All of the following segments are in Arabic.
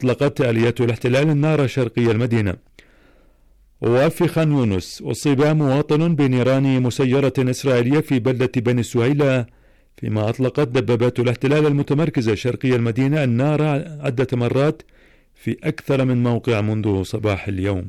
أطلقت آليات الاحتلال النار شرقي المدينة. وفي خان يونس أصيب مواطن بنيران مسيرة إسرائيلية في بلدة بني سهيلة، فيما أطلقت دبابات الاحتلال المتمركزة شرقي المدينة النار عدة مرات في أكثر من موقع منذ صباح اليوم.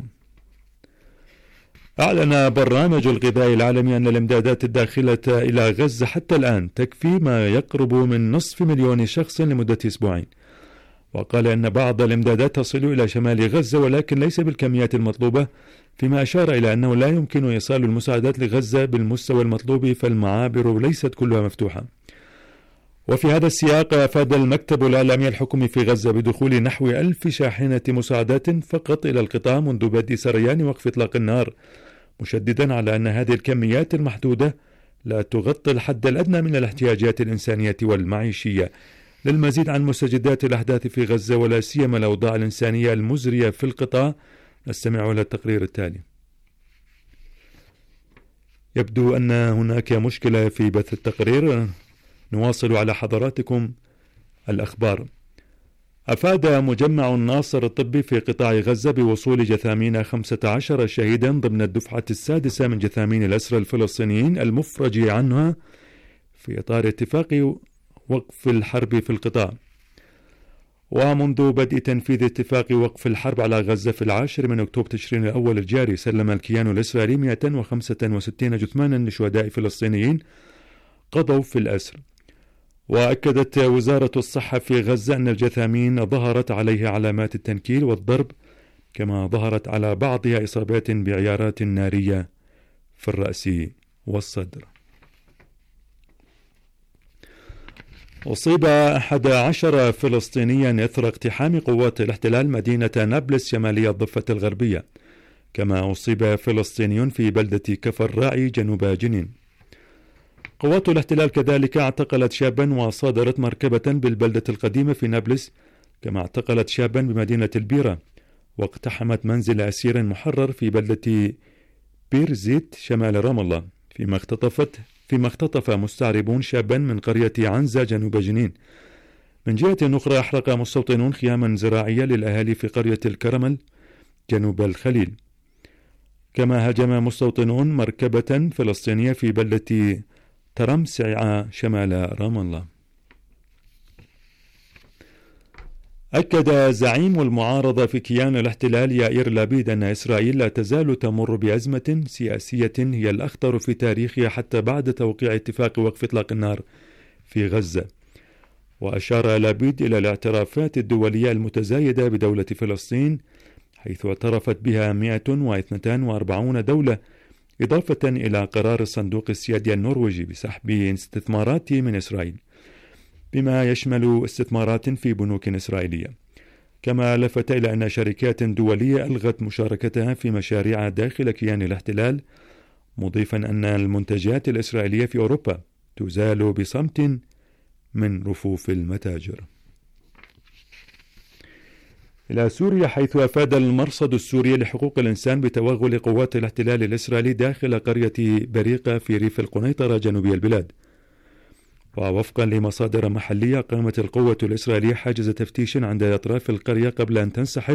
أعلن برنامج الغذاء العالمي أن الإمدادات الداخلة إلى غزة حتى الآن تكفي ما يقرب من 500,000 شخص لمدة أسبوعين، وقال أن بعض الإمدادات تصل إلى شمال غزة ولكن ليس بالكميات المطلوبة، فيما أشار إلى أنه لا يمكن إيصال المساعدات لغزة بالمستوى المطلوب فالمعابر ليست كلها مفتوحة. وفي هذا السياق أفاد المكتب الإعلامي الحكومي في غزة بدخول نحو 1000 شاحنة مساعدات فقط إلى القطاع منذ بدء سريان وقف إطلاق النار، مشددا على أن هذه الكميات المحدودة لا تغطي الحد الأدنى من الاحتياجات الإنسانية والمعيشية. للمزيد عن مستجدات الأحداث في غزة ولا سيما الأوضاع الإنسانية المزرية في القطاع نستمع إلى التقرير التالي. يبدو أن هناك مشكلة في بث التقرير، نواصل على حضراتكم الأخبار. أفاد مجمع الناصر الطبي في قطاع غزة بوصول جثامين 15 شهيدا ضمن الدفعة السادسة من جثامين الأسرى الفلسطينيين المفرج عنها في إطار اتفاق وقف الحرب في القطاع. ومنذ بدء تنفيذ اتفاق وقف الحرب على غزة في 10 من أكتوبر تشرين الأول الجاري، سلم الكيان الإسرائيلي 265 جثمانا لشهداء فلسطينيين قضوا في الأسر. وأكدت وزارة الصحة في غزة أن الجثامين ظهرت عليها علامات التنكيل والضرب، كما ظهرت على بعضها إصابات بعيارات نارية في الرأس والصدر. أصيب 11 فلسطينيا إثر اقتحام قوات الاحتلال مدينة نابلس شمالية الضفة الغربية، كما أصيب فلسطيني في بلدة كفر راعي جنوب جنين. قوات الاحتلال كذلك اعتقلت شابا وصادرت مركبة بالبلدة القديمة في نابلس، كما اعتقلت شابا بمدينة البيرة، واقتحمت منزل أسير محرر في بلدة بيرزيت شمال رام الله، فيما اختطف مستعربون شابا من قرية عنزة جنوب جنين. من جهة أخرى أحرق مستوطنون خياما زراعية للأهالي في قرية الكرمل جنوب الخليل، كما هاجم مستوطنون مركبة فلسطينية في بلدة ترمسع شمال رام الله. أكد زعيم المعارضة في كيان الاحتلال يائير لابيد أن إسرائيل لا تزال تمر بأزمة سياسية هي الأخطر في تاريخها حتى بعد توقيع اتفاق وقف إطلاق النار في غزة. وأشار لابيد إلى الاعترافات الدولية المتزايدة بدولة فلسطين، حيث اعترفت بها 142 دولة، إضافة إلى قرار الصندوق السيادي النرويجي بسحب استثمارات من إسرائيل، بما يشمل استثمارات في بنوك إسرائيلية. كما لفت إلى أن شركات دولية ألغت مشاركتها في مشاريع داخل كيان الاحتلال، مضيفا أن المنتجات الإسرائيلية في أوروبا تزال بصمت من رفوف المتاجر. إلى سوريا، حيث أفاد المرصد السوري لحقوق الإنسان بتوغل قوات الاحتلال الإسرائيلي داخل قرية بريقة في ريف القنيطرة جنوبي البلاد. ووفقا لمصادر محلية، قامت القوة الإسرائيلية حاجز تفتيش عند أطراف القرية قبل أن تنسحب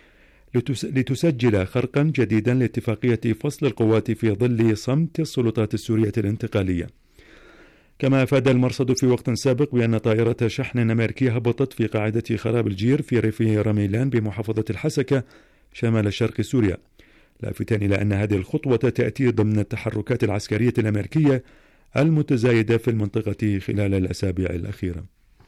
لتسجل خرقا جديدا لاتفاقية فصل القوات في ظل صمت السلطات السورية الانتقالية. كما أفاد المرصد في وقت سابق بأن طائرة شحن أمريكية هبطت في قاعدة خراب الجير في ريف رميلان بمحافظة الحسكة شمال شرق سوريا، لافتا إلى أن هذه الخطوة تأتي ضمن التحركات العسكرية الأمريكية المتزايدة في المنطقة خلال الأسابيع الأخيرة.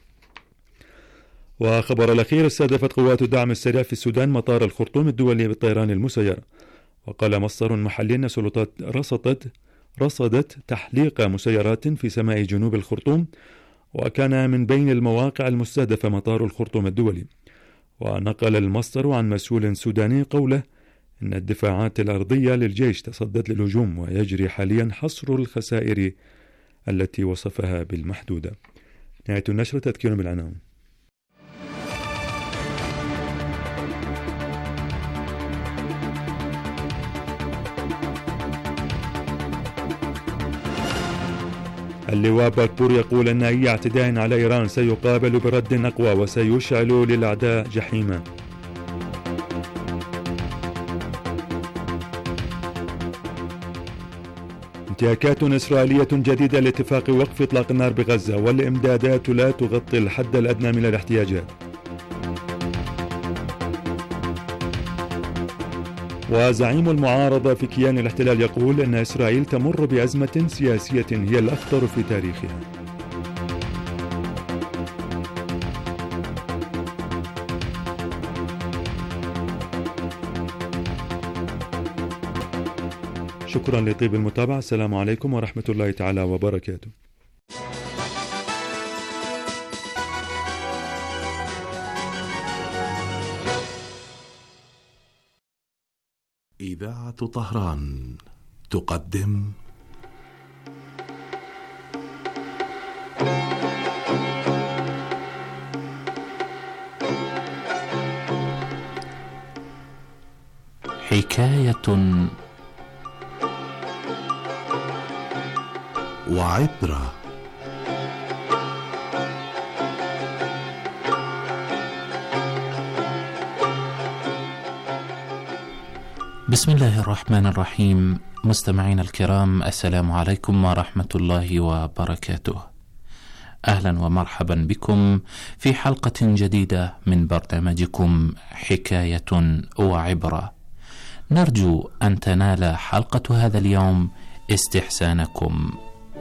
وخبر الأخير، استهدفت قوات الدعم السريع في السودان مطار الخرطوم الدولي بالطيران المسير. وقال مصدر محلي أن السلطات رصدت تحليق مسيرات في سماء جنوب الخرطوم، وكان من بين المواقع المستهدفة مطار الخرطوم الدولي. ونقل المصدر عن مسؤول سوداني قوله إن الدفاعات الأرضية للجيش تصدت للهجوم، ويجري حاليا حصر الخسائر التي وصفها بالمحدودة. نهاية النشر، تذكير بالعناوين. اللواء باكبور يقول أن أي اعتداء على إيران سيقابل برد أقوى وسيشعل للأعداء جحيما. انتهاكات إسرائيلية جديدة لاتفاق وقف إطلاق النار بغزة، والإمدادات لا تغطي الحد الأدنى من الاحتياجات. وزعيم المعارضة في كيان الاحتلال يقول أن إسرائيل تمر بأزمة سياسية هي الأخطر في تاريخها. شكرا لطيب المتابعة. السلام عليكم ورحمة الله تعالى وبركاته. إذاعة طهران تقدم حكاية وعبرة. بسم الله الرحمن الرحيم. مستمعين الكرام، السلام عليكم ورحمة الله وبركاته. أهلا ومرحبا بكم في حلقة جديدة من برنامجكم حكاية وعبرة. نرجو أن تنال حلقة هذا اليوم استحسانكم.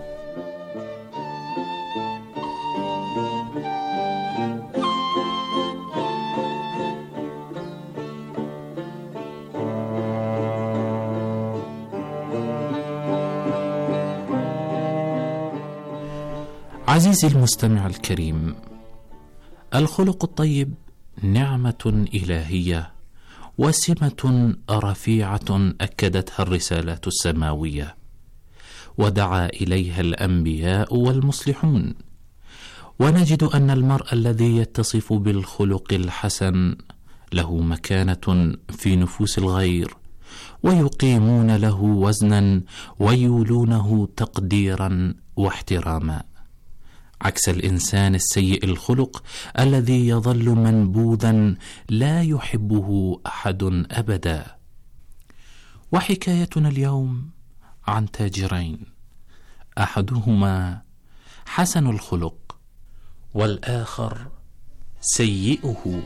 عزيزي المستمع الكريم، الخلق الطيب نعمة إلهية وسمة رفيعة أكدتها الرسالات السماوية، ودعا إليها الأنبياء والمصلحون. ونجد أن المرء الذي يتصف بالخلق الحسن له مكانة في نفوس الغير، ويقيمون له وزنا ويولونه تقديرا واحتراما، عكس الإنسان السيء الخلق الذي يظل منبوذا لا يحبه أحد أبدا. وحكايتنا اليوم عن تاجرين، أحدهما حسن الخلق والآخر سيئه.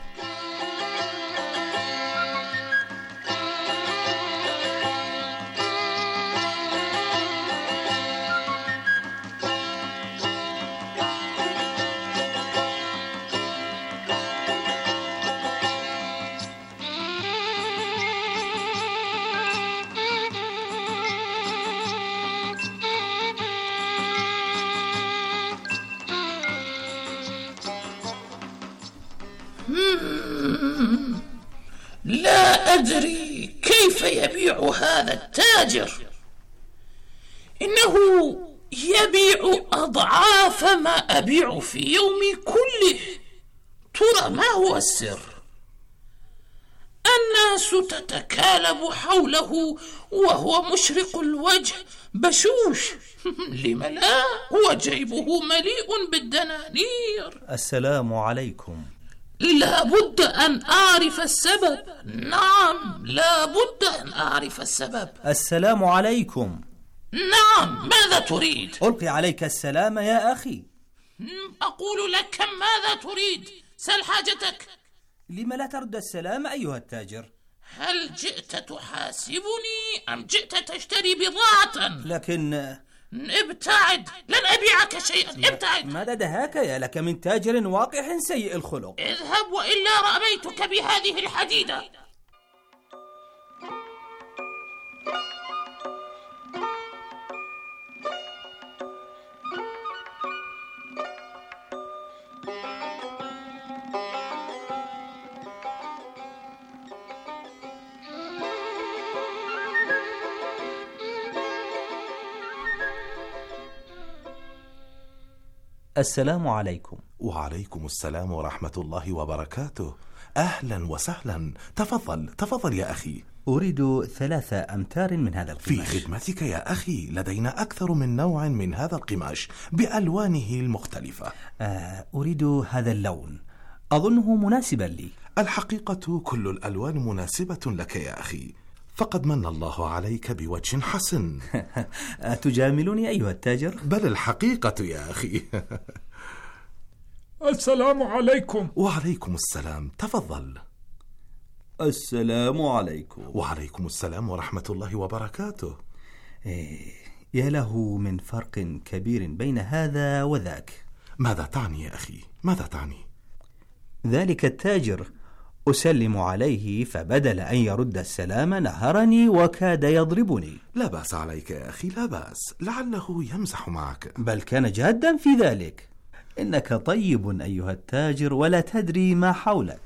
لا أدري كيف يبيع هذا التاجر، إنه يبيع أضعاف ما أبيع في يومي كله. ترى ما هو السر؟ الناس تتكالب حوله وهو مشرق الوجه بشوش. لم لا؟ وجيبه مليء بالدنانير. السلام عليكم. لا بد أن أعرف السبب. نعم، لا بد أن أعرف السبب. السلام عليكم. نعم، ماذا تريد؟ ألقي عليك السلام يا أخي. أقول لك ماذا تريد؟ سل حاجتك. لم لا ترد السلام أيها التاجر؟ هل جئت تحاسبني أم جئت تشتري بضاعة؟ لكن ابتعد، لن أبيعك شيئا. ابتعد. ماذا دهاك يا لك من تاجر واقح سيء الخلق؟ اذهب وإلا رأيتك بهذه الحديدة. السلام عليكم. وعليكم السلام ورحمة الله وبركاته. أهلا وسهلا. تفضل يا أخي. أريد 3 أمتار من هذا القماش. في خدمتك يا أخي، لدينا أكثر من نوع من هذا القماش بألوانه المختلفة. أريد هذا اللون، أظنه مناسبا لي. الحقيقة كل الألوان مناسبة لك يا أخي، فقد من الله عليك بوجه حسن. أتجاملني أيها التاجر؟ بل الحقيقة يا أخي. السلام عليكم. وعليكم السلام، تفضل. السلام عليكم. وعليكم السلام ورحمة الله وبركاته. يا له من فرق كبير بين هذا وذاك. ماذا تعني يا أخي؟ ماذا تعني؟ ذلك التاجر أسلم عليه، فبدل أن يرد السلام نهرني وكاد يضربني. لا بأس عليك يا أخي، لا بأس، لعله يمزح معك. بل كان جادا في ذلك. إنك طيب أيها التاجر ولا تدري ما حولك.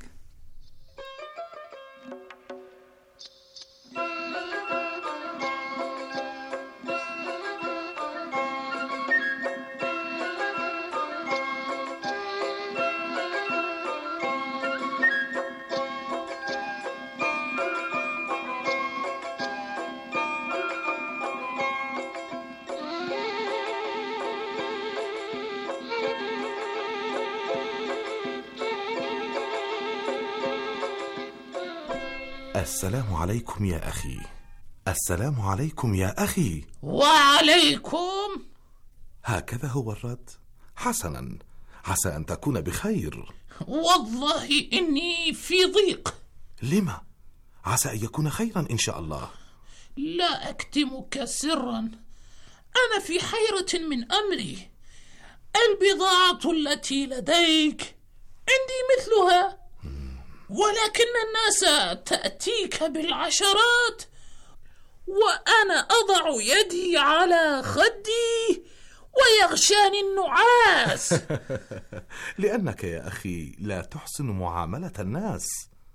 السلام عليكم يا أخي. السلام عليكم يا أخي. وعليكم. هكذا هو الرد؟ حسنا، عسى أن تكون بخير. والله إني في ضيق. لما؟ عسى أن يكون خيرا إن شاء الله. لا أكتمك سرا، أنا في حيرة من أمري. البضاعة التي لديك عندي مثلها، ولكن الناس تأتيك بالعشرات وأنا أضع يدي على خدي ويغشاني النعاس. لأنك يا أخي لا تحسن معاملة الناس.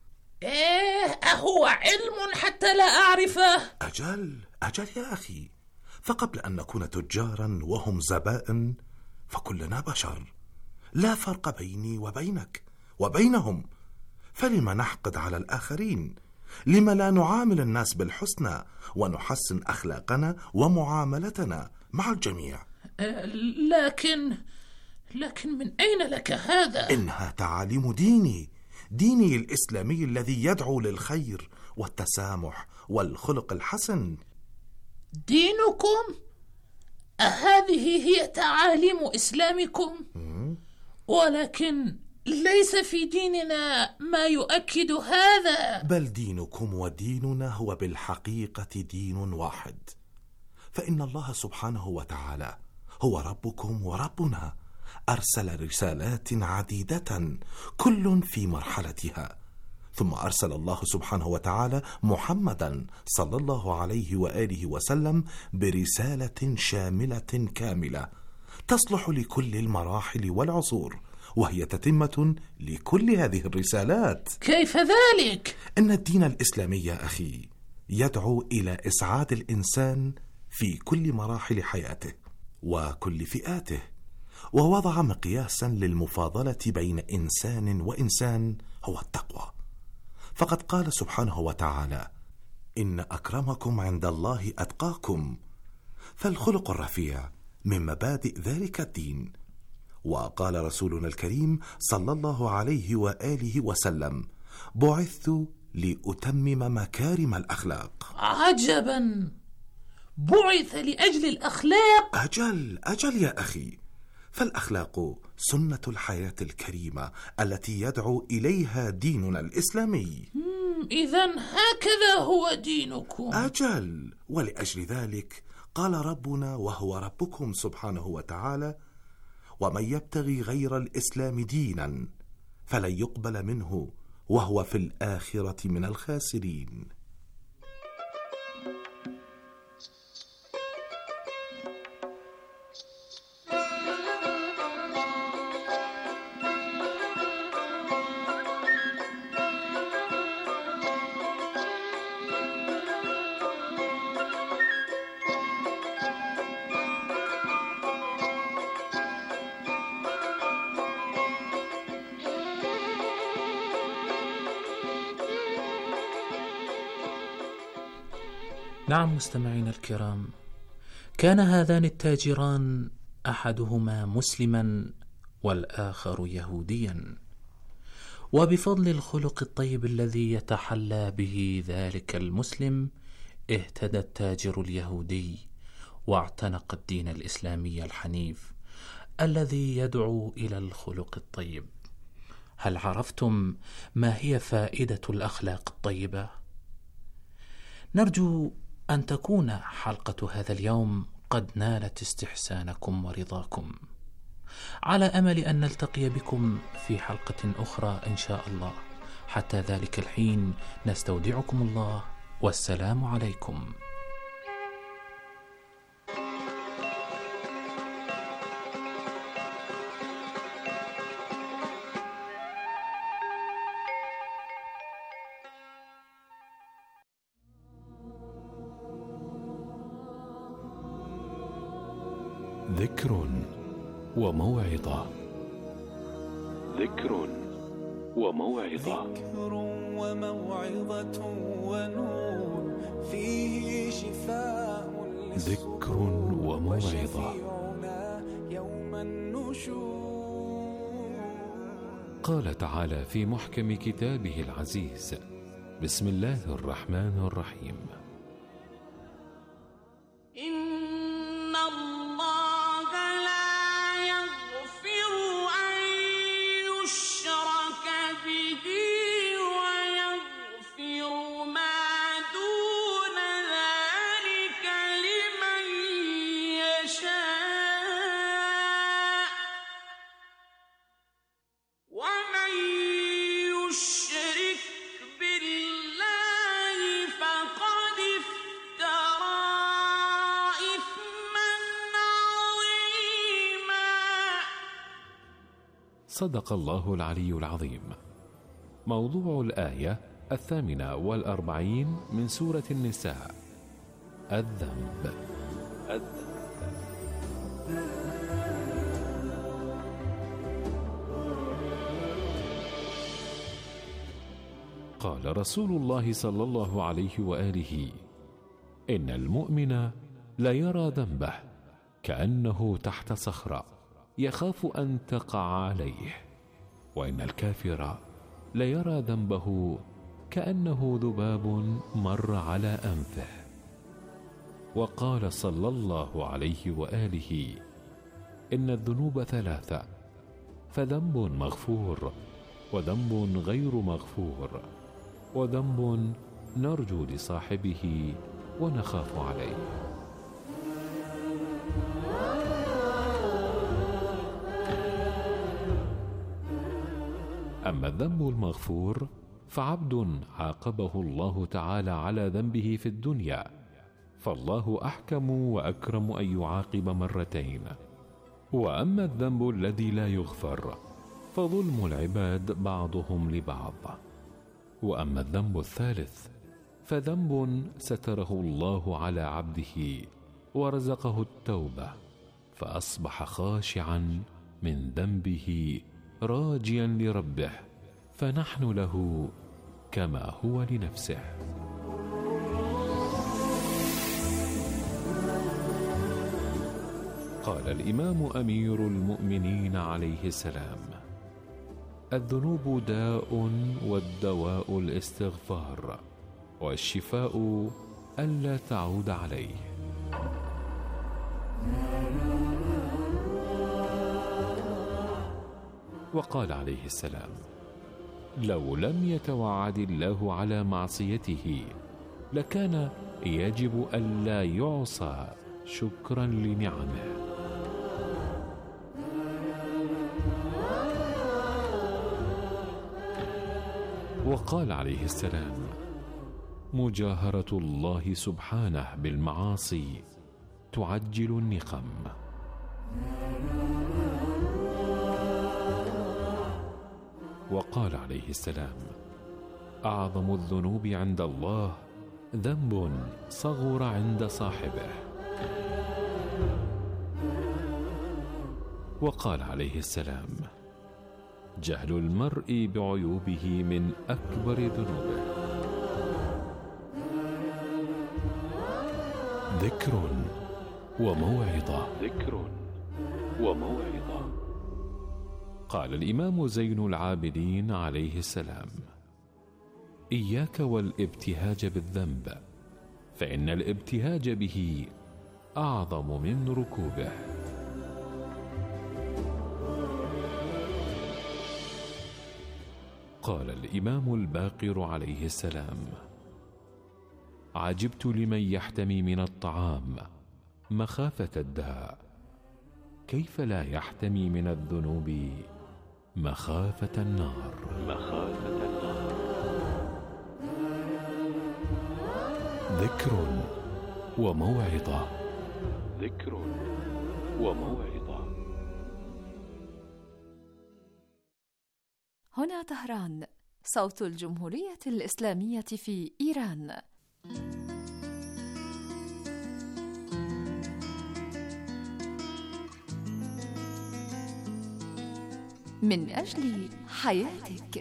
أهو علم حتى لا أعرفه؟ أجل يا أخي، فقبل أن نكون تجارا وهم زبائن فكلنا بشر، لا فرق بيني وبينك وبينهم. فلما نحقد على الآخرين؟ لما لا نعامل الناس بالحسنى ونحسن أخلاقنا ومعاملتنا مع الجميع؟ لكن من أين لك هذا؟ إنها تعاليم ديني الإسلامي الذي يدعو للخير والتسامح والخلق الحسن. دينكم؟ أهذه هي تعاليم إسلامكم؟ ولكن ليس في ديننا ما يؤكد هذا. بل دينكم وديننا هو بالحقيقة دين واحد، فإن الله سبحانه وتعالى هو ربكم وربنا، أرسل رسالات عديدة كل في مرحلتها، ثم أرسل الله سبحانه وتعالى محمدا صلى الله عليه وآله وسلم برسالة شاملة كاملة تصلح لكل المراحل والعصور، وهي تتمة لكل هذه الرسالات. كيف ذلك؟ إن الدين الإسلامي يا أخي يدعو إلى إسعاد الإنسان في كل مراحل حياته وكل فئاته، ووضع مقياسا للمفاضلة بين إنسان وإنسان هو التقوى. فقد قال سبحانه وتعالى: إن أكرمكم عند الله أتقاكم. فالخلق الرفيع من مبادئ ذلك الدين. وقال رسولنا الكريم صلى الله عليه وآله وسلم: بعثت لأتمم مكارم الأخلاق. عجبا، بعث لأجل الأخلاق؟ أجل يا أخي، فالأخلاق سنة الحياة الكريمة التي يدعو إليها ديننا الإسلامي. إذن هكذا هو دينكم؟ أجل، ولأجل ذلك قال ربنا وهو ربكم سبحانه وتعالى: ومن يبتغي غير الإسلام دينا فلن يقبل منه وهو في الآخرة من الخاسرين. نعم مستمعين الكرام، كان هذان التاجران أحدهما مسلما والآخر يهوديا، وبفضل الخلق الطيب الذي يتحلى به ذلك المسلم اهتدى التاجر اليهودي واعتنق الدين الإسلامي الحنيف الذي يدعو إلى الخلق الطيب. هل عرفتم ما هي فائدة الأخلاق الطيبة؟ نرجو أن تكون حلقة هذا اليوم قد نالت استحسانكم ورضاكم، على أمل أن نلتقي بكم في حلقة أخرى إن شاء الله. حتى ذلك الحين نستودعكم الله، والسلام عليكم. ذكر وموعظة. ذكر وموعظة. ذكر وموعظة ونور فيه شفاء ذكر وموعظة. يوم النشور. قال تعالى في محكم كتابه العزيز: بسم الله الرحمن الرحيم: صدق الله العلي العظيم. موضوع الآية 48 من سورة النساء: الذنب. قال رسول الله صلى الله عليه وآله: إن المؤمن لا يرى ذنبه كأنه تحت صخرة يخاف أن تقع عليه، وإن الكافر لا يرى ذنبه كأنه ذباب مر على أنفه. وقال صلى الله عليه وآله: إن الذنوب ثلاثة، فذنب مغفور، وذنب غير مغفور، وذنب نرجو لصاحبه ونخاف عليه. أما الذنب المغفور فعبد عاقبه الله تعالى على ذنبه في الدنيا، فالله أحكم وأكرم أن يعاقب مرتين. وأما الذنب الذي لا يغفر فظلم العباد بعضهم لبعض. وأما الذنب الثالث فذنب ستره الله على عبده ورزقه التوبة، فأصبح خاشعا من ذنبه راجيا لربه، فنحن له كما هو لنفسه. قال الإمام أمير المؤمنين عليه السلام: الذنوب داء، والدواء الاستغفار، والشفاء ألا تعود عليه. وقال عليه السلام: لو لم يتوعد الله على معصيته لكان يجب ألا يعصى شكرا لنعمه. وقال عليه السلام: مجاهرة الله سبحانه بالمعاصي تعجل النقم. وقال عليه السلام: أعظم الذنوب عند الله ذنب صغر عند صاحبه. وقال عليه السلام: جهل المرء بعيوبه من أكبر ذنوبه. ذكر وموعظة. ذكر وموعظة. قال الإمام زين العابدين عليه السلام: إياك والابتهاج بالذنب، فإن الابتهاج به أعظم من ركوبه. قال الإمام الباقر عليه السلام: عجبت لمن يحتمي من الطعام مخافة الداء، كيف لا يحتمي من الذنوب مخافة النار. ذكر وموعظة. هنا طهران، صوت الجمهورية الإسلامية في إيران. من أجل حياتك.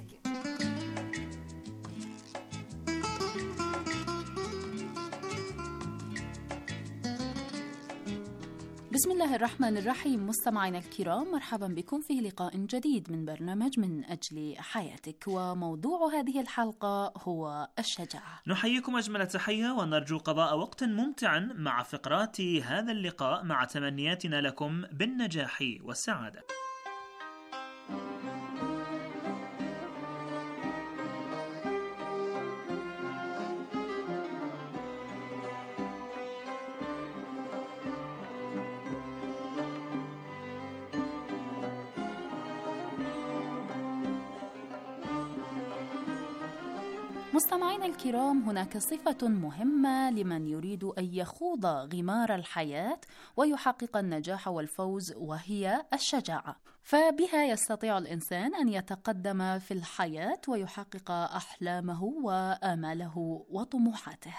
بسم الله الرحمن الرحيم. مستمعينا الكرام، مرحبا بكم في لقاء جديد من برنامج من أجل حياتك، وموضوع هذه الحلقة هو الشجاعة. نحييكم أجمل تحية ونرجو قضاء وقت ممتع مع فقرات هذا اللقاء، مع تمنياتنا لكم بالنجاح والسعادة. مستمعينا الكرام، هناك صفة مهمة لمن يريد أن يخوض غمار الحياة ويحقق النجاح والفوز، وهي الشجاعة. فبها يستطيع الإنسان أن يتقدم في الحياة ويحقق أحلامه وآماله وطموحاته.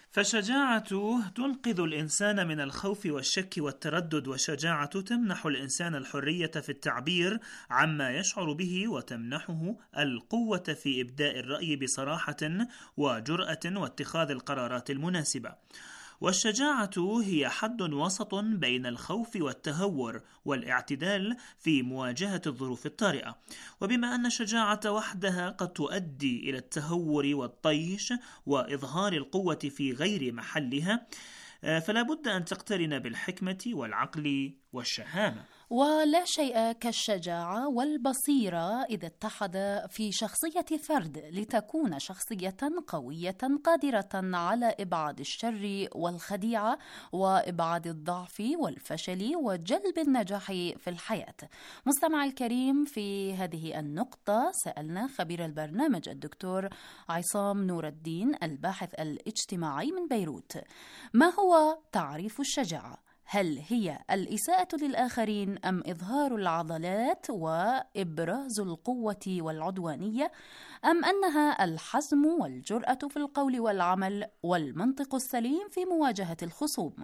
فالشجاعة تنقذ الإنسان من الخوف والشك والتردد، والشجاعة تمنح الإنسان الحرية في التعبير عما يشعر به، وتمنحه القوة في إبداء الرأي بصراحة وجرأة واتخاذ القرارات المناسبة. والشجاعة هي حد وسط بين الخوف والتهور والاعتدال في مواجهة الظروف الطارئة. وبما أن الشجاعة وحدها قد تؤدي إلى التهور والطيش وإظهار القوة في غير محلها، فلا بد أن تقترن بالحكمة والعقل والشهامة. ولا شيء كالشجاعة والبصيرة إذا اتحد في شخصية فرد لتكون شخصية قوية قادرة على إبعاد الشر والخديعة وإبعاد الضعف والفشل وجلب النجاح في الحياة. مستمع الكريم، في هذه النقطة سألنا خبير البرنامج الدكتور عصام نور الدين الباحث الاجتماعي من بيروت: ما هو تعريف الشجاعة؟ هل هي الإساءة للآخرين أم إظهار العضلات وإبراز القوة والعدوانية، أم أنها الحزم والجرأة في القول والعمل والمنطق السليم في مواجهة الخصوم؟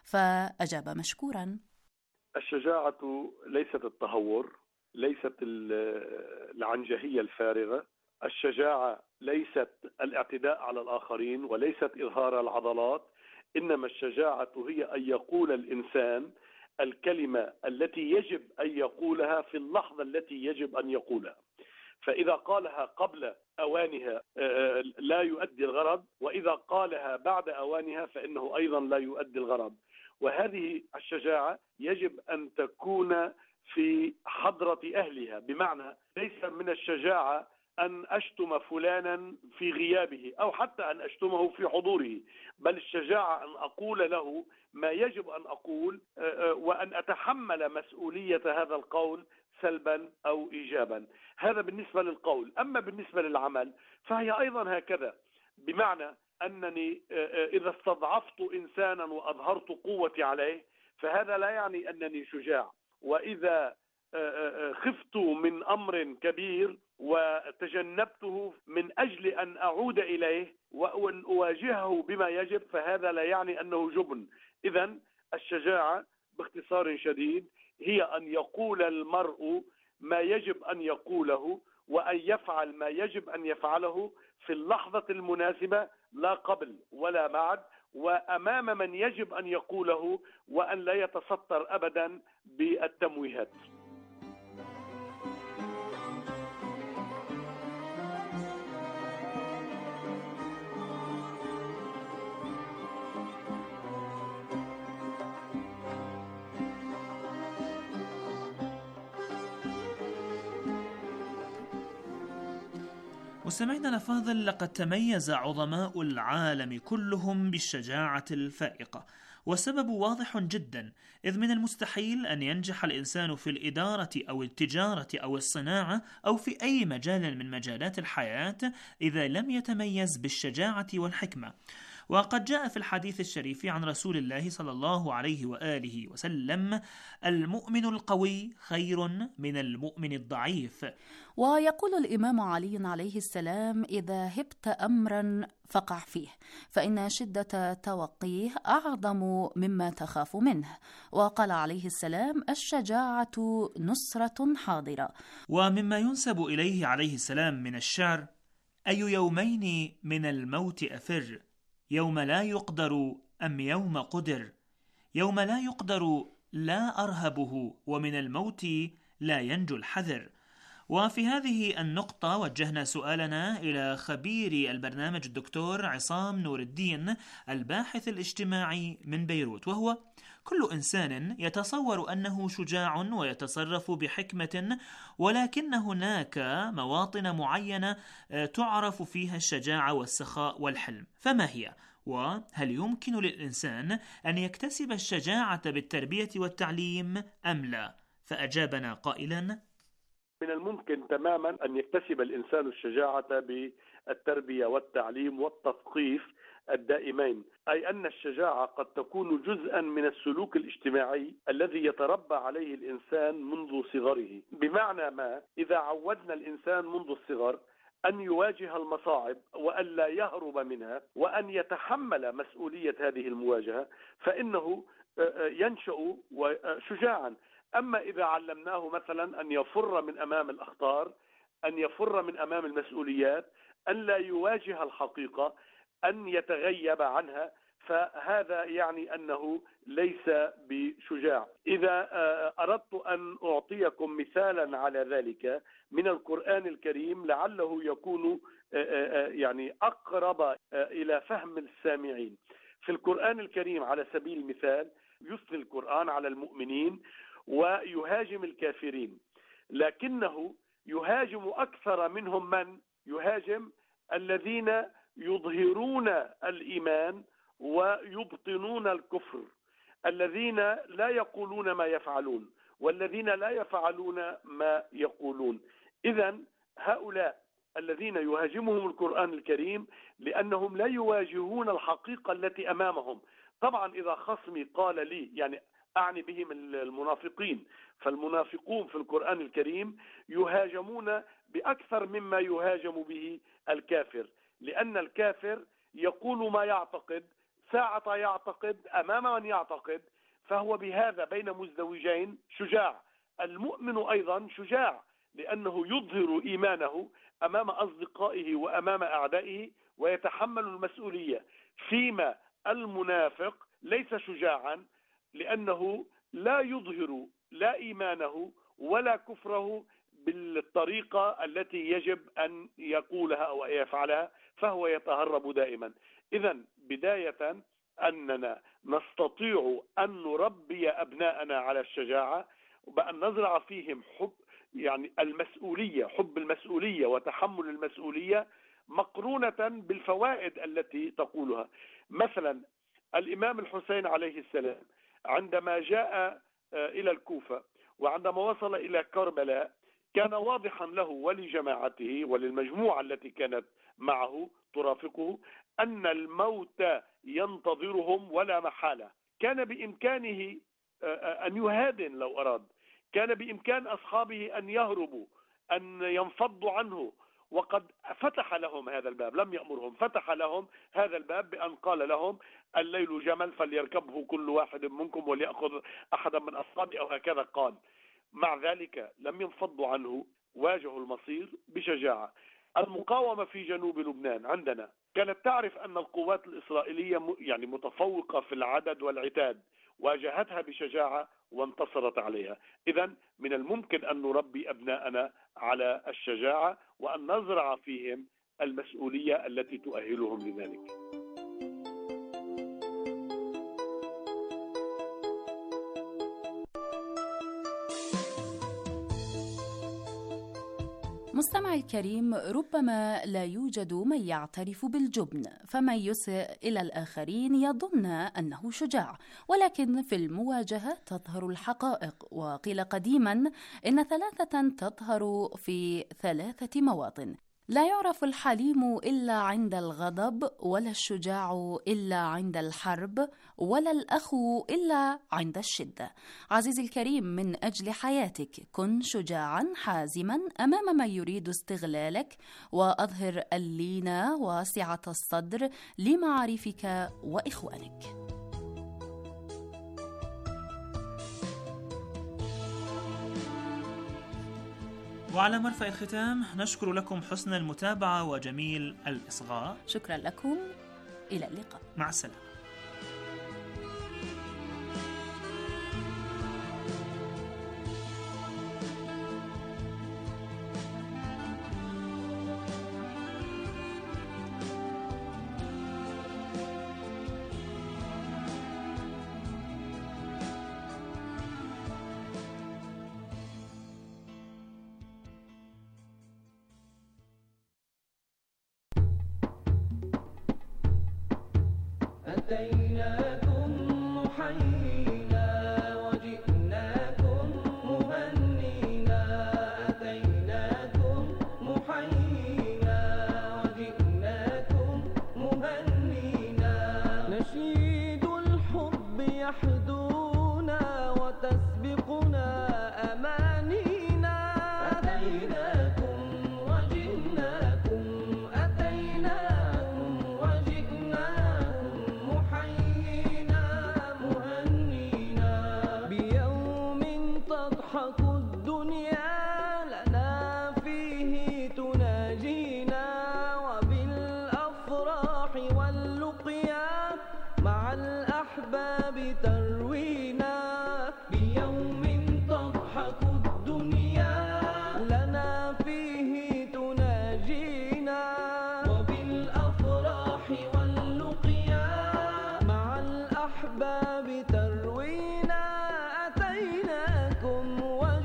فأجاب مشكورا: الشجاعة ليست التهور، ليست العنجهية الفارغة. الشجاعة ليست الاعتداء على الآخرين، وليست إظهار العضلات. إنما الشجاعة هي أن يقول الإنسان الكلمة التي يجب أن يقولها في اللحظة التي يجب أن يقولها. فإذا قالها قبل أوانها لا يؤدي الغرض، وإذا قالها بعد أوانها فإنه أيضا لا يؤدي الغرض. وهذه الشجاعة يجب أن تكون في حضرة أهلها، بمعنى ليس من الشجاعة أن أشتم فلانا في غيابه أو حتى أن أشتمه في حضوره، بل الشجاعة أن أقول له ما يجب أن أقول، وأن أتحمل مسؤولية هذا القول سلبا أو إيجابا. هذا بالنسبة للقول. أما بالنسبة للعمل فهي أيضا هكذا، بمعنى أنني إذا استضعفت إنسانا وأظهرت قوتي عليه فهذا لا يعني أنني شجاع. وإذا خفت من أمر كبير وتجنبته من أجل أن أعود إليه وأن أواجهه بما يجب فهذا لا يعني أنه جبن. إذن الشجاعة باختصار شديد هي أن يقول المرء ما يجب أن يقوله، وأن يفعل ما يجب أن يفعله في اللحظة المناسبة، لا قبل ولا بعد، وأمام من يجب أن يقوله، وأن لا يتستر أبدا بالتمويهات. مستمعينا الأفاضل، لقد تميز عظماء العالم كلهم بالشجاعة الفائقة، والسبب واضح جدا، إذ من المستحيل أن ينجح الإنسان في الإدارة أو التجارة أو الصناعة أو في أي مجال من مجالات الحياة إذا لم يتميز بالشجاعة والحكمة. وقد جاء في الحديث الشريف عن رسول الله صلى الله عليه وآله وسلم: المؤمن القوي خير من المؤمن الضعيف. ويقول الإمام علي عليه السلام: إذا هبت أمرا فقع فيه، فإن شدة توقيه أعظم مما تخاف منه. وقال عليه السلام: الشجاعة نصرة حاضرة. ومما ينسب إليه عليه السلام من الشعر: أي يومين من الموت أفر، يوم لا يقدر أم يوم قدر، يوم لا يقدر لا أرهبه، ومن الموت لا ينجو الحذر. وفي هذه النقطة وجهنا سؤالنا إلى خبير البرنامج الدكتور عصام نور الدين، الباحث الاجتماعي من بيروت، وهو: كل إنسان يتصور أنه شجاع ويتصرف بحكمة، ولكن هناك مواطن معينة تعرف فيها الشجاعة والسخاء والحلم، فما هي؟ وهل يمكن للإنسان أن يكتسب الشجاعة بالتربية والتعليم أم لا؟ فأجابنا قائلا: من الممكن تماما أن يكتسب الإنسان الشجاعة بالتربية والتعليم والتثقيف الدائمين، أي أن الشجاعة قد تكون جزءا من السلوك الاجتماعي الذي يتربى عليه الإنسان منذ صغره. بمعنى ما، إذا عودنا الإنسان منذ الصغر أن يواجه المصاعب وأن لا يهرب منها وأن يتحمل مسؤولية هذه المواجهة، فإنه ينشأ شجاعا. أما إذا علمناه مثلا أن يفر من أمام الأخطار، أن يفر من أمام المسؤوليات، أن لا يواجه الحقيقة، أن يتغيب عنها، فهذا يعني أنه ليس بشجاع. إذا أردت أن أعطيكم مثالا على ذلك من القرآن الكريم لعله يكون يعني أقرب إلى فهم السامعين. في القرآن الكريم على سبيل المثال يثني القرآن على المؤمنين ويهاجم الكافرين، لكنه يهاجم أكثر منهم. من يهاجم؟ الذين يظهرون الإيمان ويبطنون الكفر، الذين لا يقولون ما يفعلون والذين لا يفعلون ما يقولون. إذن هؤلاء الذين يهاجمهم القرآن الكريم لأنهم لا يواجهون الحقيقة التي أمامهم. طبعا إذا خصمي قال لي، يعني أعني بهم المنافقين، فالمنافقون في القرآن الكريم يهاجمون بأكثر مما يهاجم به الكافر، لأن الكافر يقول ما يعتقد ساعة يعتقد أمام من يعتقد، فهو بهذا بين مزدوجين شجاع. المؤمن أيضا شجاع لأنه يظهر إيمانه أمام أصدقائه وأمام أعدائه ويتحمل المسؤولية، فيما المنافق ليس شجاعا لأنه لا يظهر لا إيمانه ولا كفره بالطريقة التي يجب أن يقولها أو يفعلها، فهو يتهرب دائما. إذن بداية أننا نستطيع أن نربي أبناءنا على الشجاعة وبأن نزرع فيهم حب، يعني المسؤولية، حب المسؤولية وتحمل المسؤولية مقرونة بالفوائد التي تقولها. مثلا الإمام الحسين عليه السلام عندما جاء إلى الكوفة وعندما وصل إلى كربلاء كان واضحا له ولجماعته وللمجموعة التي كانت معه ترافقه أن الموت ينتظرهم ولا محالة. كان بإمكانه أن يهادن لو أراد، كان بإمكان أصحابه أن يهربوا، أن ينفضوا عنه، وقد فتح لهم هذا الباب، لم يأمرهم، فتح لهم هذا الباب بأن قال لهم: الليل جمل فليركبه كل واحد منكم وليأخذ أحدا من أصحابه، أو هكذا قال. مع ذلك لم ينفضوا عنه، واجهوا المصير بشجاعة. المقاومة في جنوب لبنان عندنا كانت تعرف أن القوات الإسرائيلية يعني متفوقة في العدد والعتاد، واجهتها بشجاعة وانتصرت عليها. إذن من الممكن أن نربي أبناءنا على الشجاعة وأن نزرع فيهم المسؤولية التي تؤهلهم لذلك. مستمع الكريم، ربما لا يوجد من يعترف بالجبن، فمن يسيء إلى الآخرين يظن أنه شجاع، ولكن في المواجهة تظهر الحقائق. وقيل قديما إن ثلاثة تظهر في 3 مواطن: لا يعرف الحليم إلا عند الغضب، ولا الشجاع إلا عند الحرب، ولا الأخ إلا عند الشدة. عزيزي الكريم، من أجل حياتك كن شجاعا حازما أمام من يريد استغلالك، وأظهر اللين وسعة الصدر لمعارفك وإخوانك. وعلى مرفأ الختام نشكر لكم حسن المتابعة وجميل الإصغاء. شكرا لكم، إلى اللقاء، مع السلامة. أتيناكم محيينا وجئناكم مهنينا، أتيناكم محيينا وجئناكم مهنينا. نشيد الحب يحدونا وتسبقنا أمانينا، أتيناكم وجئناكم، أتيناكم وجئناكم محيينا مهنينا. بيوم تضحك الدنيا لنا فيه تناجينا، وبالأفراح واللقيا مع الأحباب تروينا. بيوم تضحك الدنيا لنا فيه تناجينا، وبالأفراح واللقيا مع الأحباب تروينا. أتيناكم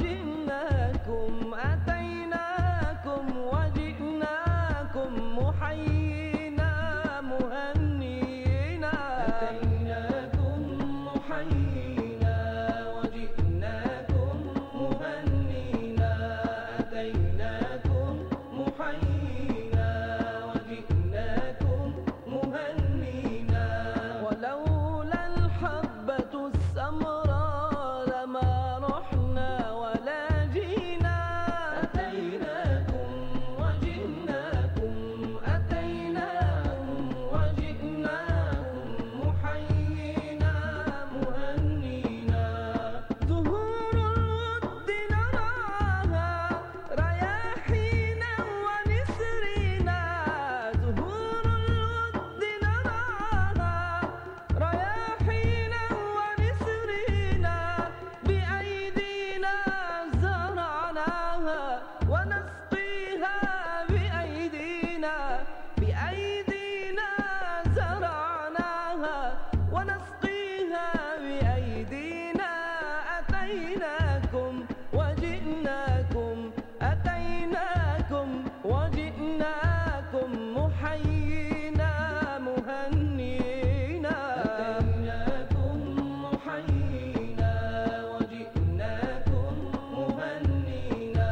وجئناكم، أتيناكم وجئناكم محيينا مهنينا، أتيناكم محيينا وجئناكم مهنينا، أتيناكم محيينا وجئناكم مهنينا. ولولا الحبة السمراء لما رحنا ولا جينا، أتيناكم وجئناكم، أتيناكم وجئناكم محيينا مهنينا. زهور الود نراها رياحينا ونسرينا، زهور الود نراها رياحينا ونسرينا. بأيدينا زرعناها ونسقيها بأيدينا، بأيدينا زرعناها ونسقيها بأيدينا. أتيناكم وجئناكم، أتيناكم وجئناكم محيينا مهنينا، أتيناكم محيينا وجئناكم مهنينا،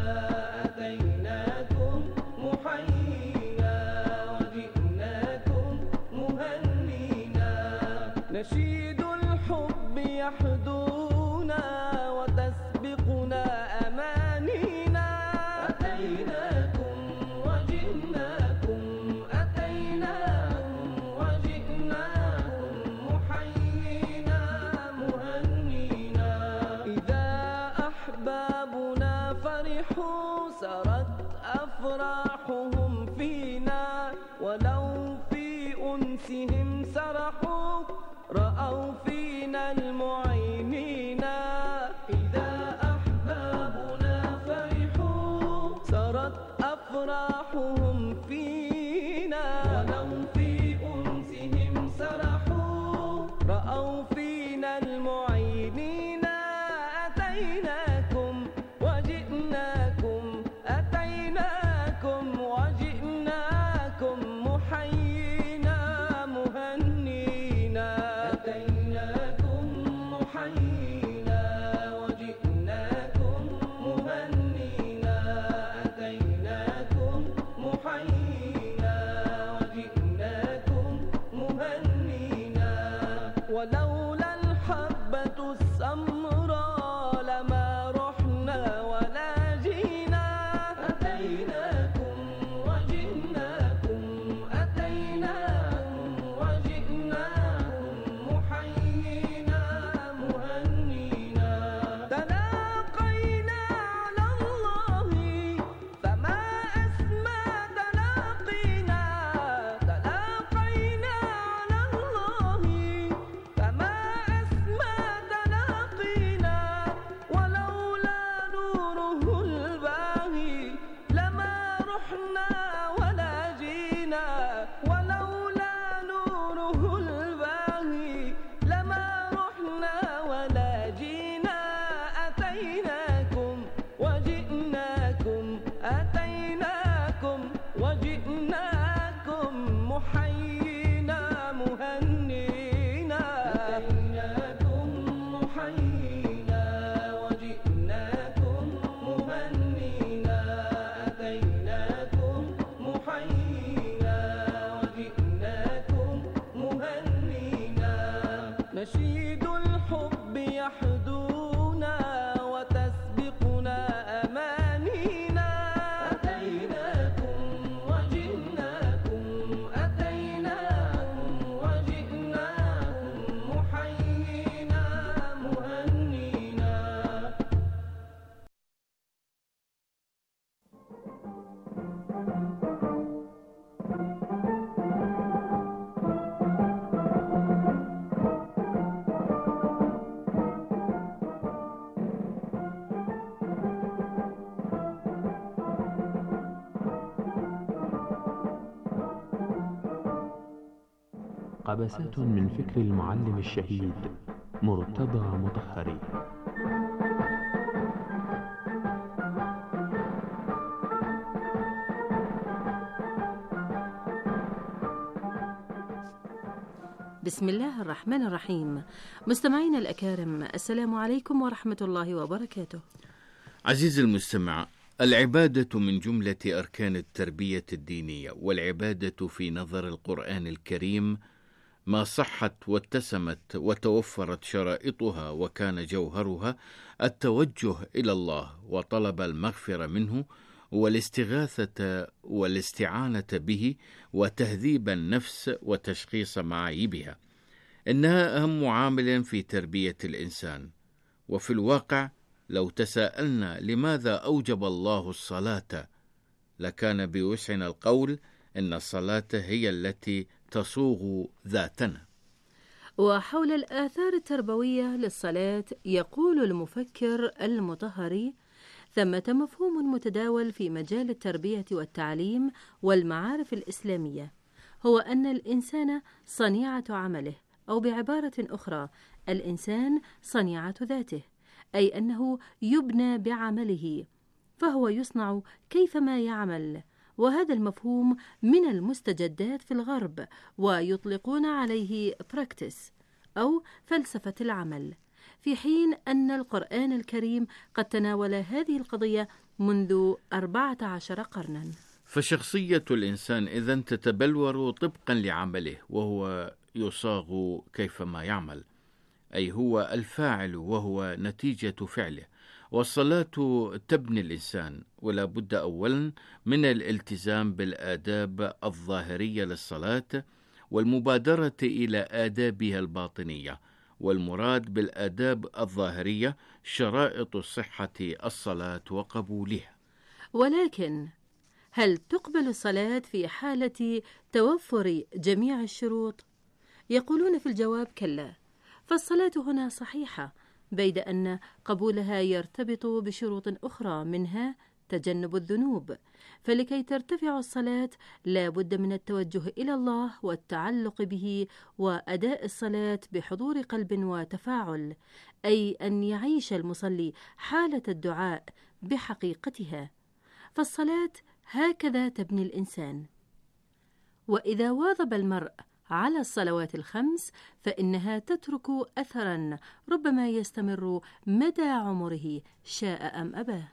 أتيناكم محيينا وجئناكم مهنينا. نشيد الحب يحدونا وتسبقنا أمانينا، أتيناكم وجئناكم، أتيناكم وجئناكم محيينا مهنينا. إذا أحبابنا فرحوا سرت أفراحهم فينا، ولو في أنسهم سرحوا رأوا فينا المعينين. إذا أحبابنا فرحوا سرت أفراحهم فينا، ولو في أنسهم سرحوا رأوا فينا المعينين. أتيناكم وجئناكم، أتيناكم محيينا مهنينا أتيناكم محيينا وجئناكم مهنينا أتيناكم محيينا وجئناكم مهنينا ولولا الحبة السمراء لما رحنا ولا جينا أتيناكم وجئناكم أتيناكم وجئناكم محيينا مهنينا تلاقينا على الله فما أسمى تلاقينا تلاقينا على الله فما أسمى تلاقينا ولولا نوره الباهي لما رحنا ولا جينا ولولا نوره الباهي لما رحنا ولا جينا أتيناكم وجئناكم أتيناكم وجئناكم محيينا مهنينا أتيناكم محيينا وجئناكم مهنينا أتيناكم محيينا وجئناكم مهنينا نشيد الحب يحدونا وتسبقنا أمانينا أتيناكم وجئناكم أتيناكم وجئناكم محيينا مهنينا قبسات من فكر المعلم الشهيد مرتضى مطهري. بسم الله الرحمن الرحيم. مستمعينا الأكارم، السلام عليكم ورحمة الله وبركاته. عزيزي المستمع، العبادة من جملة أركان التربية الدينية، والعبادة في نظر القرآن الكريم ما صحت واتسمت وتوفرت شرائطها وكان جوهرها التوجه إلى الله وطلب المغفرة منه والاستغاثة والاستعانة به وتهذيب النفس وتشخيص معايبها. إنها أهم عامل في تربية الإنسان. وفي الواقع لو تساءلنا لماذا أوجب الله الصلاة لكان بوسعنا القول إن الصلاة هي التي تصوغ ذاتنا. وحول الآثار التربوية للصلاة يقول المفكر المطهري: ثمة مفهوم متداول في مجال التربية والتعليم والمعارف الإسلامية، هو أن الإنسان صنيعة عمله، أو بعبارة أخرى الإنسان صنيعة ذاته، أي أنه يبنى بعمله، فهو يصنع كيفما يعمل. وهذا المفهوم من المستجدات في الغرب، ويطلقون عليه براكتس أو فلسفة العمل، في حين أن القرآن الكريم قد تناول هذه القضية منذ 14 قرنا. فشخصية الإنسان إذن تتبلور طبقا لعمله، وهو يصاغ كيفما يعمل، أي هو الفاعل وهو نتيجة فعله. والصلاة تبني الإنسان، ولا بد أولا من الالتزام بالآداب الظاهرية للصلاة والمبادرة إلى آدابها الباطنية. والمراد بالآداب الظاهرية شرائط صحة الصلاة وقبولها. ولكن هل تقبل الصلاة في حالة توفر جميع الشروط؟ يقولون في الجواب: كلا، فالصلاة هنا صحيحة، بيد أن قبولها يرتبط بشروط أخرى، منها تجنب الذنوب. فلكي ترتفع الصلاة لا بد من التوجه إلى الله والتعلق به، وأداء الصلاة بحضور قلب وتفاعل، أي أن يعيش المصلي حالة الدعاء بحقيقتها. فالصلاة هكذا تبني الإنسان. وإذا واظب المرء على الصلوات الخمس فإنها تترك أثرا ربما يستمر مدى عمره شاء أم أباه.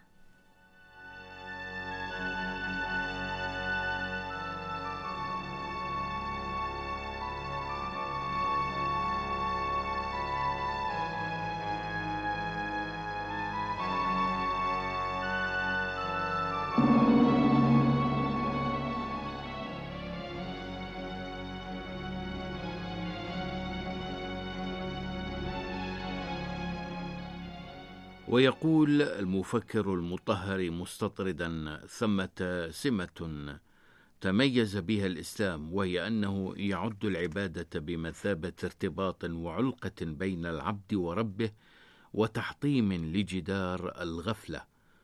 ويقول المفكر المطهري مستطردا: ثمة سمة تميز بها الإسلام، وهي أنه يعد العبادة بمثابة ارتباط وعلقة بين العبد وربه، وتحطيم لجدار الغفلة،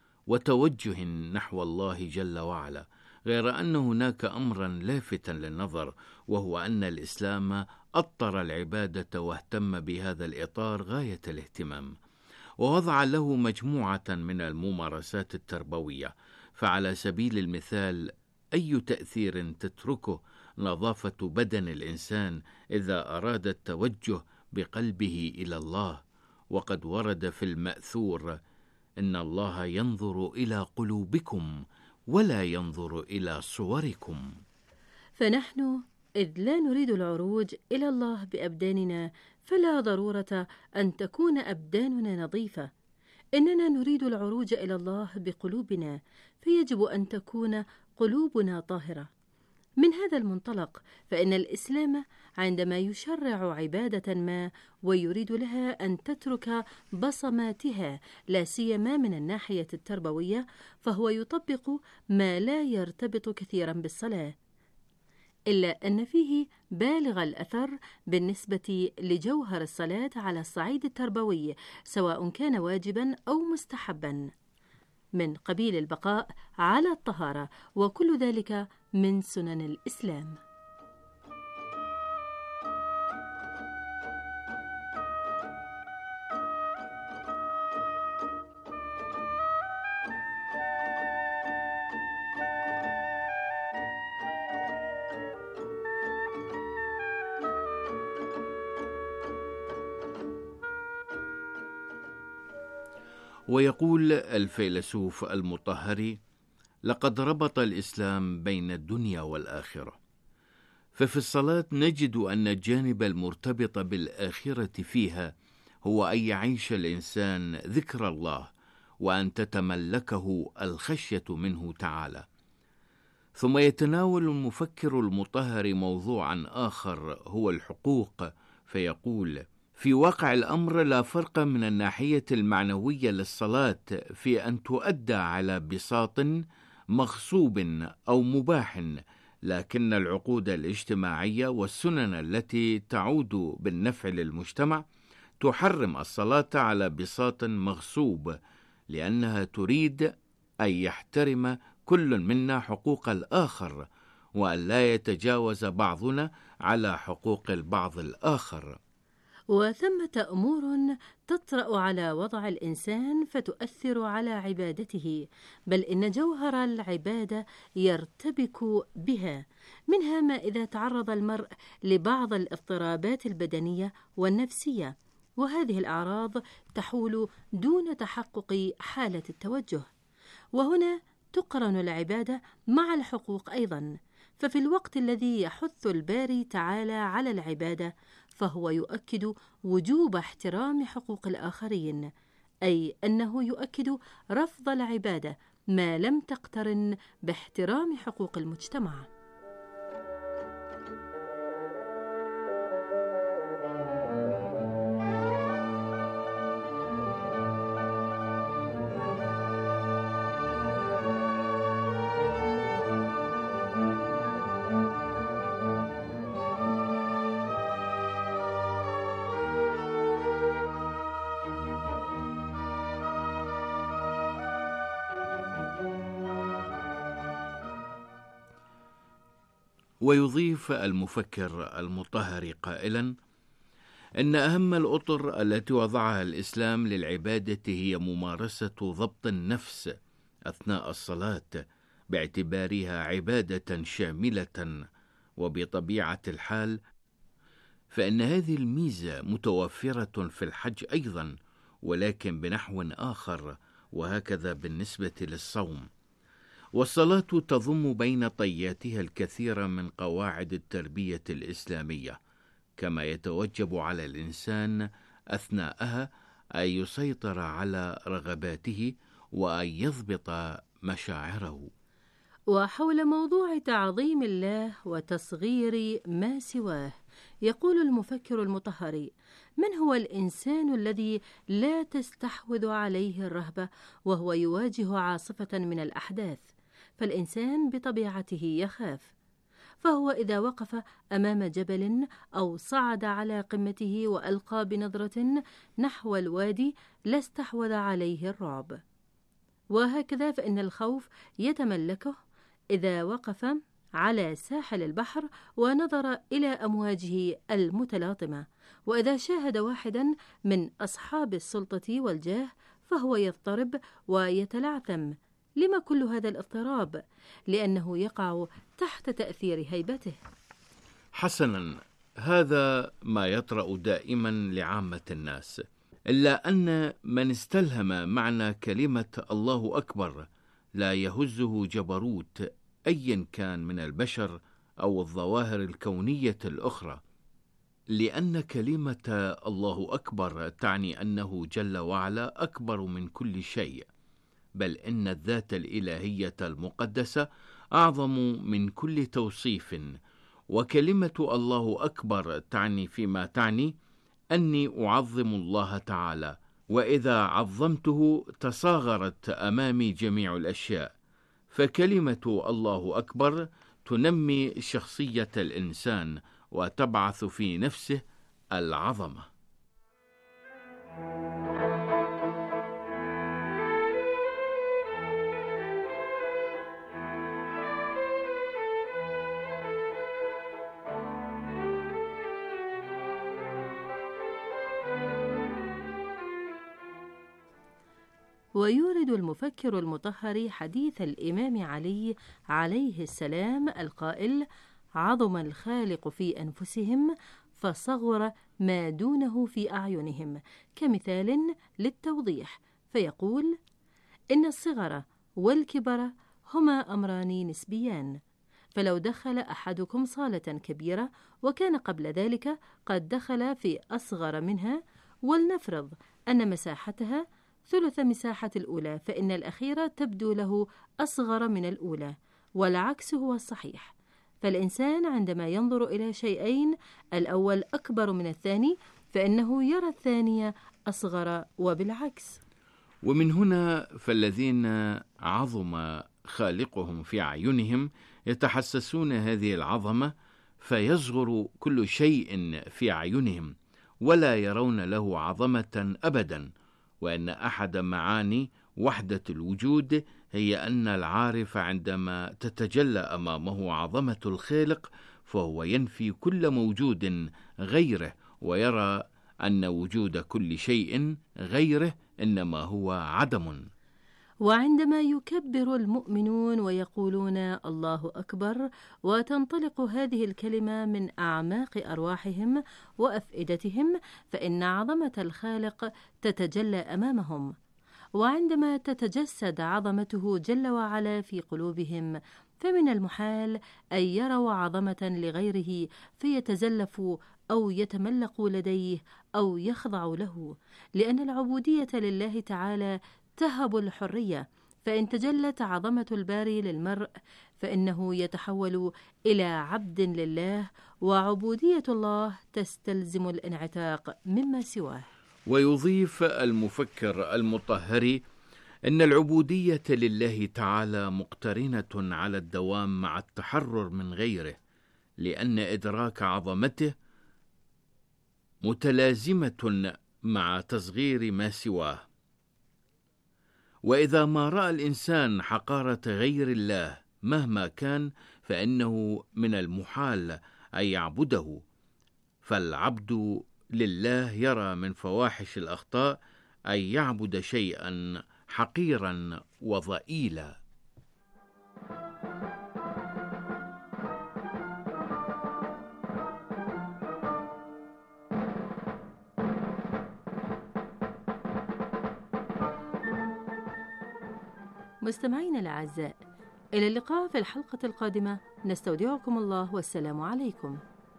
وتوجه نحو الله جل وعلا، غير أن هناك أمرا لافتا للنظر، وهو أن الإسلام أطر العبادة واهتم بهذا الإطار غاية الاهتمام، ووضع له مجموعة من الممارسات التربوية. فعلى سبيل المثال، أي تأثير تتركه نظافة بدن الإنسان إذا أراد التوجه بقلبه إلى الله، وقد ورد في المأثور: إن الله ينظر إلى قلوبكم ولا ينظر إلى صوركم. فنحن إذ لا نريد العروج إلى الله بأبداننا فلا ضرورة أن تكون أبداننا نظيفة، إننا نريد العروج إلى الله بقلوبنا، فيجب أن تكون قلوبنا طاهرة. من هذا المنطلق فإن الإسلام عندما يشرع عبادة ما ويريد لها أن تترك بصماتها لا سيما من الناحية التربوية، فهو يطبق ما لا يرتبط كثيرا بالصلاة، إلا أن فيه بالغ الأثر بالنسبة لجوهر الصلاة على الصعيد التربوي، سواء كان واجبا أو مستحبا، من قبيل البقاء على الطهارة، وكل ذلك من سنن الإسلام. ويقول الفيلسوف المطهري: لقد ربط الإسلام بين الدنيا والآخرة، ففي الصلاة نجد أن الجانب المرتبط بالآخرة فيها هو أن يعيش الإنسان ذكر الله، وأن تتملكه الخشية منه تعالى. ثم يتناول المفكر المطهري موضوعا آخر هو الحقوق، فيقول: في واقع الأمر لا فرق من الناحية المعنوية للصلاة في أن تؤدى على بساط مغصوب أو مباح، لكن العقود الاجتماعية والسنن التي تعود بالنفع للمجتمع تحرم الصلاة على بساط مغصوب، لأنها تريد أن يحترم كل منا حقوق الآخر، وأن لا يتجاوز بعضنا على حقوق البعض الآخر. وثمة أمور تطرأ على وضع الإنسان فتؤثر على عبادته، بل إن جوهر العبادة يرتبك بها، منها ما إذا تعرض المرء لبعض الاضطرابات البدنية والنفسية، وهذه الأعراض تحول دون تحقق حالة التوجه، وهنا تقرن العبادة مع الحقوق أيضا. ففي الوقت الذي يحث الباري تعالى على العبادة فهو يؤكد وجوب احترام حقوق الآخرين، أي أنه يؤكد رفض العبادة ما لم تقترن باحترام حقوق المجتمع. ويضيف المفكر المطهري قائلا: إن أهم الأطر التي وضعها الإسلام للعبادة هي ممارسة ضبط النفس أثناء الصلاة، باعتبارها عبادة شاملة وبطبيعة الحال فإن هذه الميزة متوفرة في الحج أيضا، ولكن بنحو آخر، وهكذا بالنسبة للصوم. والصلاة تضم بين طياتها الكثير من قواعد التربية الإسلامية، كما يتوجب على الإنسان أثناءها أن يسيطر على رغباته وأن يضبط مشاعره. وحول موضوع تعظيم الله وتصغير ما سواه يقول المفكر المطهري: من هو الإنسان الذي لا تستحوذ عليه الرهبة وهو يواجه عاصفة من الأحداث؟ فالإنسان بطبيعته يخاف، فهو إذا وقف أمام جبل أو صعد على قمته وألقى بنظرة نحو الوادي لاستحوذ عليه الرعب. وهكذا فإن الخوف يتملكه إذا وقف على ساحل البحر ونظر إلى أمواجه المتلاطمة، وإذا شاهد واحدا من أصحاب السلطة والجاه فهو يضطرب ويتلعثم. لما كل هذا الاضطراب؟ لأنه يقع تحت تأثير هيبته. حسنا، هذا ما يطرأ دائما لعامة الناس، إلا أن من استلهم معنى كلمة الله أكبر لا يهزه جبروت أيا كان من البشر أو الظواهر الكونية الأخرى، لأن كلمة الله أكبر تعني أنه جل وعلا أكبر من كل شيء، بل إن الذات الإلهية المقدسة أعظم من كل توصيف. وكلمة الله أكبر تعني فيما تعني أني أعظم الله تعالى، وإذا عظمته تصاغرت أمامي جميع الأشياء. فكلمة الله أكبر تنمي شخصية الإنسان وتبعث في نفسه العظمة. ويورد المفكر المطهري حديث الإمام علي عليه السلام القائل: عظم الخالق في أنفسهم فصغر ما دونه في أعينهم، كمثال للتوضيح، فيقول: إن الصغر والكبر هما أمران نسبيان، فلو دخل أحدكم صالة كبيرة وكان قبل ذلك قد دخل في أصغر منها، ولنفرض أن مساحتها ثلث مساحة الأولى، فإن الأخيرة تبدو له أصغر من الأولى، والعكس هو الصحيح. فالإنسان عندما ينظر إلى شيئين، الأول أكبر من الثاني، فإنه يرى الثاني أصغر، وبالعكس. ومن هنا فالذين عظم خالقهم في أعينهم يتحسسون هذه العظمة، فيصغر كل شيء في أعينهم ولا يرون له عظمة أبدا. وأن أحد معاني وحدة الوجود هي أن العارف عندما تتجلى أمامه عظمة الخالق فهو ينفي كل موجود غيره، ويرى أن وجود كل شيء غيره إنما هو عدم. وعندما يكبر المؤمنون ويقولون الله أكبر وتنطلق هذه الكلمة من أعماق أرواحهم وأفئدتهم، فإن عظمة الخالق تتجلى أمامهم. وعندما تتجسد عظمته جل وعلا في قلوبهم، فمن المحال أن يروا عظمة لغيره فيتزلفوا أو يتملقوا لديه أو يخضعوا له، لأن العبودية لله تعالى تهب الحرية، فإن تجلت عظمة الباري للمرء فإنه يتحول إلى عبد لله، وعبودية الله تستلزم الانعتاق مما سواه. ويضيف المفكر المطهري أن العبودية لله تعالى مقترنة على الدوام مع التحرر من غيره، لأن إدراك عظمته متلازمة مع تصغير ما سواه. وإذا ما رأى الإنسان حقارة غير الله مهما كان فإنه من المحال أن يعبده، فالعبد لله يرى من فواحش الأخطاء أن يعبد شيئا حقيرا وضئيلا. مستمعينا الأعزاء، إلى اللقاء في الحلقة القادمة، نستودعكم الله والسلام عليكم.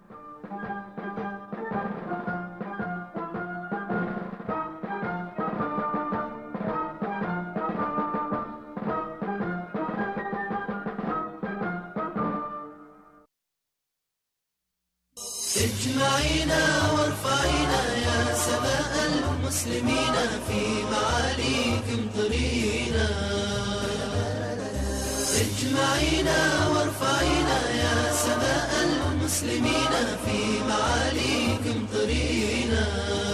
اجمعينا وارفعينا يا سماء المسلمين في معاليكم طرينا. اجمعينا وارفعينا يا سماء المسلمين في معاليكم طرينا.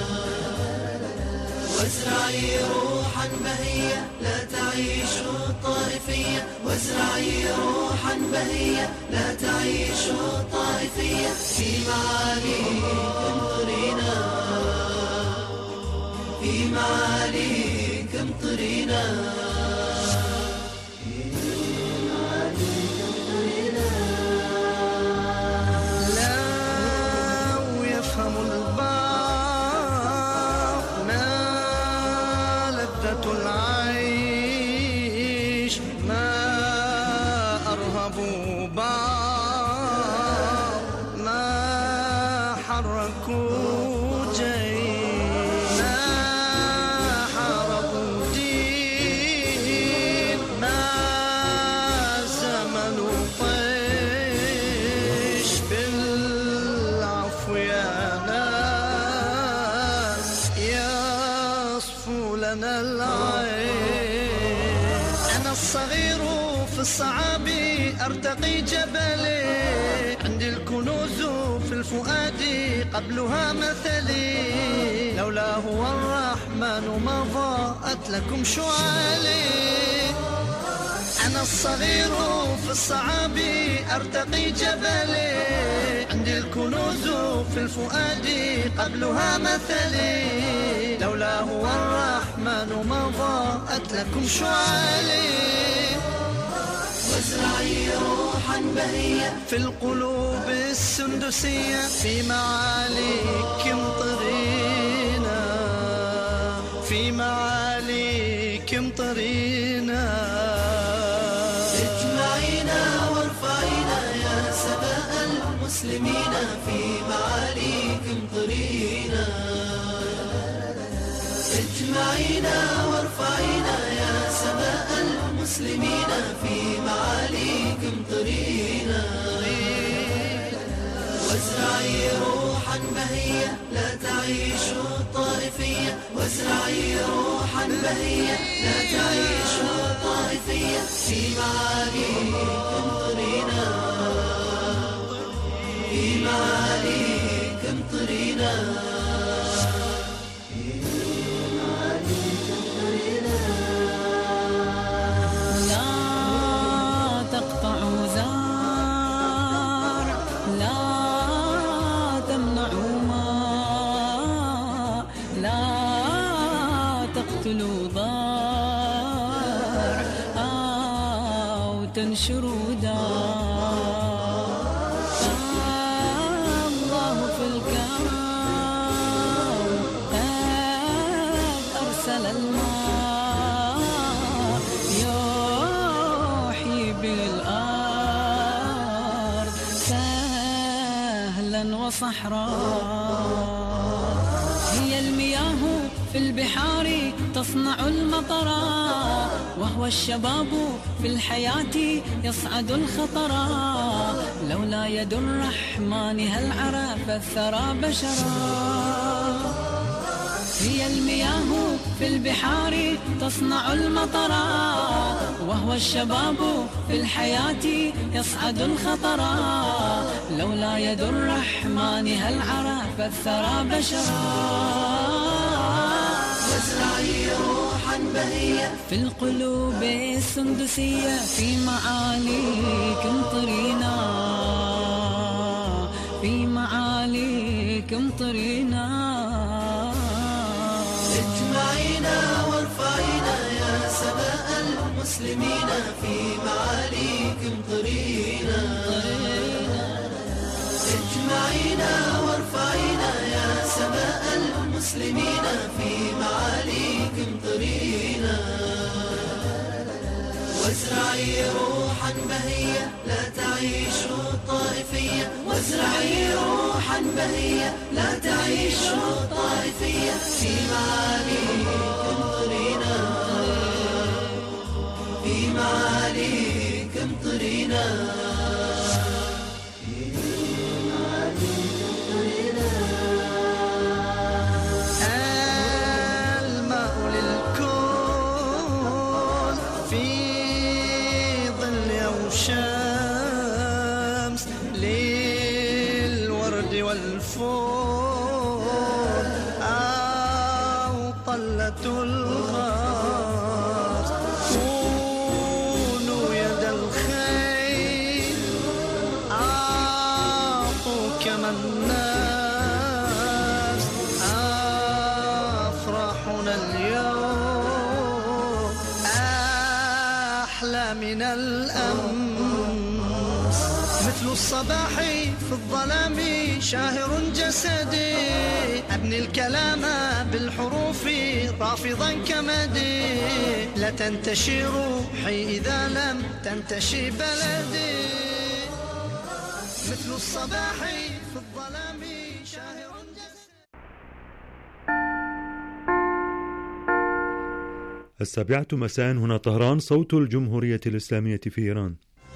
وازرعي روحا بهية لا تعيش الطائفية. وازرعي روحا بهية لا تعيش الطائفية. في معاليكم طرينا. في معاليكم طرينا. الصعاب أرتقي جبلي. عندي الكنوز في الفؤاد قبلها مثلي. لولا هو الرحمن ما ضاءت لكم شعالي. أنا الصغير في الصعاب أرتقي جبلي. عندي الكنوز في الفؤاد قبلها مثلي. لولا هو الرحمن ما ضاءت لكم شعالي. وازرعي روحا بهية في القلوب السندسية. في معاليكم طرينا. في معاليكم طرينا. اجمعينا وارفعينا يا سماء المسلمين. في معاليكم طرينا. اجمعينا وارفعينا يا سماء المسلمين. في معاليكم طرينا. وازرعي روحا بهية لا تعيش الطائفية. وازرعي روحا بهية لا تعيش الطائفية. في معاليكم طرينا. في معاليكم طرينا. تنشروا دار. الله في الكون أرسل الماء يحيي بالأرض سهلا وصحراء. هي المياه في البحار تصنع المطرا. وهو الشباب في الحياة يصعد الخطرا. لولا يد الرحمن هل عرف الثرى بشرا. هي المياه في البحار تصنع المطرا. وهو الشباب في الحياة يصعد الخطرا. لولا يد الرحمن هل عرف الثرى بشرا. وازرعي روحا بهية في القلوب السندسية. في معاليكم طرينا. في معاليكم طرينا. اجمعينا وارفعينا يا سماء المسلمين. في معاليكم طرينا. اجمعينا وارفعينا يا سماء المسلمين. في معاليكم طرينا. وازرعي روحا بهية لا تعيش الطائفية، وازرعي روحا بهية لا تعيش الطائفية، في معاليك امطرينا، في معاليك امطرينا. شمس للورد والفول أو طلة الغاز، كونوا يد الخير أعطوا كما الناس، أفراحنا اليوم أحلى من الأمس، مثل الصباح في الظلام شاهر جسدي، أبني الكلام بالحروف رافضا كمدي، لا تنتشي روحي إذا لم تنتشي بلدي، مثل الصباح في الظلام شاهر جسدي. 7:00 مساء، هنا طهران، صوت الجمهورية الإسلامية في إيران.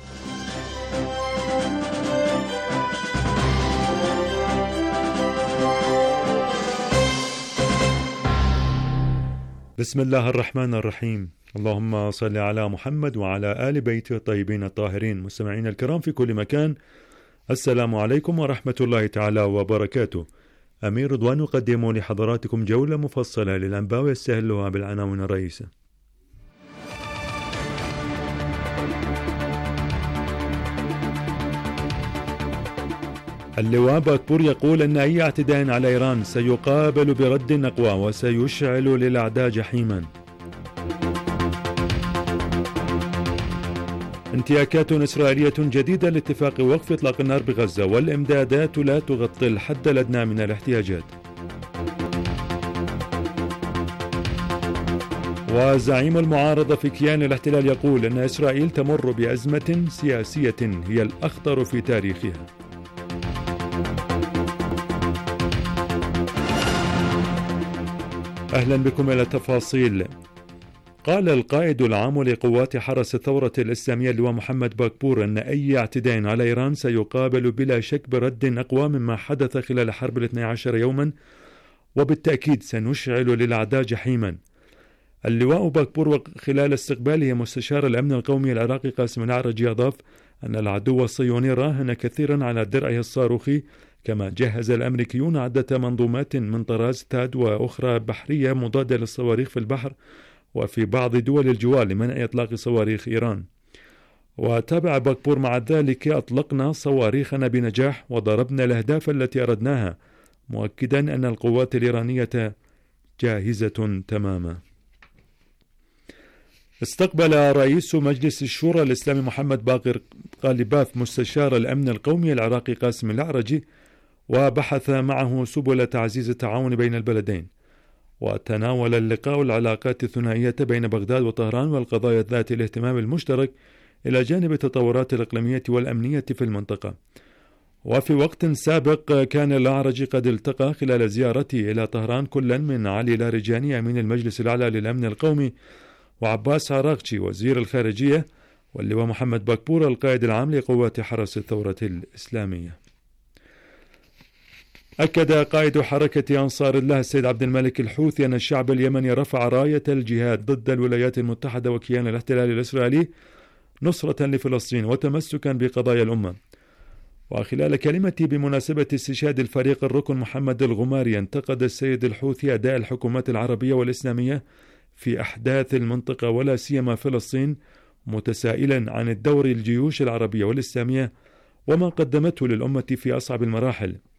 بسم الله الرحمن الرحيم. اللهم صل على محمد وعلى آل بيته الطيبين الطاهرين. مستمعين الكرام في كل مكان، السلام عليكم ورحمة الله تعالى وبركاته. أمير رضوان يقدم لحضراتكم جولة مفصلة للأنباء ويستهلها بالعناوين الرئيسة. اللواء باكبور يقول أن أي اعتداء على إيران سيقابل برد أقوى وسيشعل للأعداء جحيما. انتهاكات إسرائيلية جديدة لاتفاق وقف إطلاق النار بغزة، والإمدادات لا تغطي الحد الأدنى من الاحتياجات. وزعيم المعارضة في كيان الاحتلال يقول أن إسرائيل تمر بأزمة سياسية هي الأخطر في تاريخها. أهلا بكم إلى التفاصيل. قال القائد العام لقوات حرس الثورة الإسلامية اللواء محمد باكبور أن أي اعتداء على إيران سيقابل بلا شك برد أقوى مما حدث خلال حرب 12 يوما، وبالتأكيد سنشعل للأعداء جحيما. اللواء باكبور خلال استقباله مستشار الأمن القومي العراقي قاسم الأعرجي أضاف أن العدو الصهيوني راهن كثيرا على درعه الصاروخي، كما جهز الأمريكيون عدة منظومات من طراز تاد وأخرى بحرية مضادة للصواريخ في البحر وفي بعض دول الجوار لمنع إطلاق صواريخ إيران. وتابع باكبور: مع ذلك أطلقنا صواريخنا بنجاح وضربنا الأهداف التي أردناها، مؤكدا أن القوات الإيرانية جاهزة تماما. استقبل رئيس مجلس الشورى الإسلامي محمد باقر غالباف مستشار الأمن القومي العراقي قاسم الأعرجي، وبحث معه سبل تعزيز التعاون بين البلدين. وتناول اللقاء العلاقات الثنائية بين بغداد وطهران والقضايا ذات الاهتمام المشترك إلى جانب التطورات الإقليمية والأمنية في المنطقة. وفي وقت سابق كان الأعرجي قد التقى خلال زيارته إلى طهران كلا من علي لارجاني أمين المجلس الأعلى للأمن القومي، وعباس عراقشي وزير الخارجية، واللواء محمد باكبور القائد العام لقوات حرس الثورة الإسلامية. أكد قائد حركة أنصار الله السيد عبد الملك الحوثي أن الشعب اليمني رفع راية الجهاد ضد الولايات المتحدة وكيان الاحتلال الإسرائيلي نصرة لفلسطين وتمسكا بقضايا الأمة. وخلال كلمته بمناسبة استشهاد الفريق الركن محمد الغماري، انتقد السيد الحوثي أداء الحكومات العربية والإسلامية في أحداث المنطقة ولا سيما فلسطين، متسائلا عن الدور الجيوش العربية والإسلامية وما قدمته للأمة في أصعب المراحل،